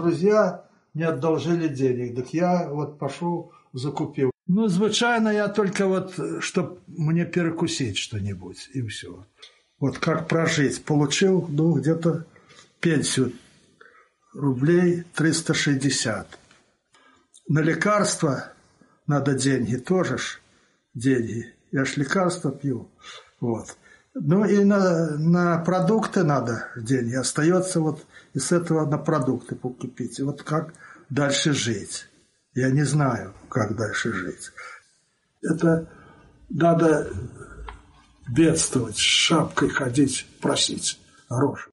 друзья не одолжили денег, так я вот пошел, закупил. Ну, звычайно, я только вот, чтобы мне перекусить что-нибудь, и все. Вот как прожить. Получил, ну, где-то пенсию рублей 360. На лекарства надо деньги, тоже ж деньги. Я ж лекарства пью. Вот. Ну и на продукты надо деньги. Остается вот из этого на продукты покупить. И вот как дальше жить? Я не знаю, как дальше жить. Это надо бедствовать, с шапкой ходить, просить гроши.